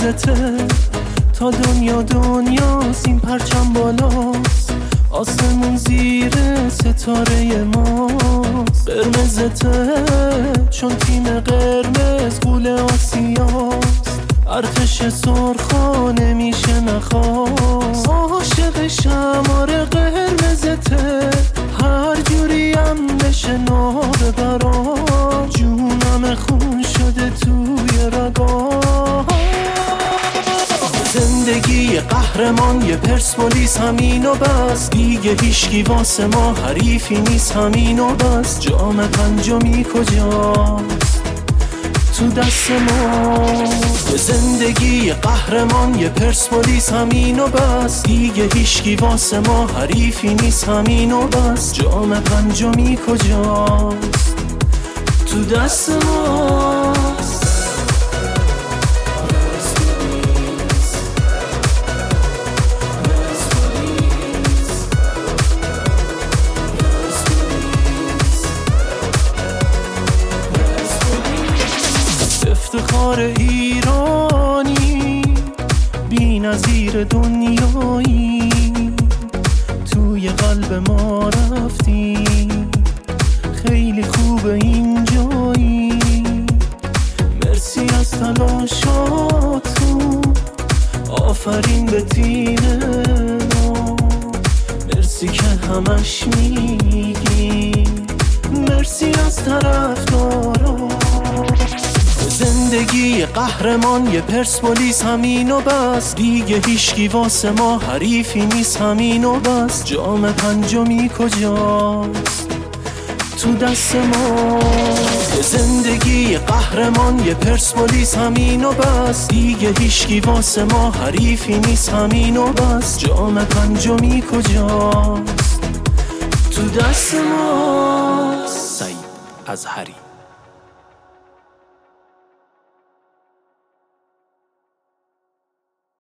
قرمزته تا دنیا دنیاست، این پرچم بالاست، آسمون زیر ستاره ماست. قرمزته چون تیم قرمز گول آسیاست، ارتش سرخا نمیشه نخواست. عاشق شماره قرمزته، هر جوریم بشه نار برام، جونم خون شده توی رگام. زندگی قهرمان یه پرسپولیس همین و بس، دیگه هیچکی واسه ما حریفی نیست همین و بس. جام پنجمی کجاست؟ تو دست ما. زندگی قهرمان یه پرسپولیس همین و بس، دیگه هیچکی واسه ما حریفی نیست همین و بس. جام پنجمی کجاست؟ تو دست ماست. افتخار ایرانی، بی نظیر دنیایی، توی قلب ما رفتی، خیلی خوبه اینجایی. مرسی از تلاشاتون، آفرین به تیم ما، مرسی که همش میگی، مرسی از طرفدارا. زندگی قهرمان یه پرسپولیس همین و بس، دیگه هیچکی واسه ما حریفی نیست همین و بس. جام پنجمی کجاست؟ تو دست ما. زندگی قهرمان یه پرسپولیس همین و بس، دیگه هیچکی واسه ما حریفی نیست همین و بس. جام پنجمی کجاست؟ تو دست ما. سعید اظهری.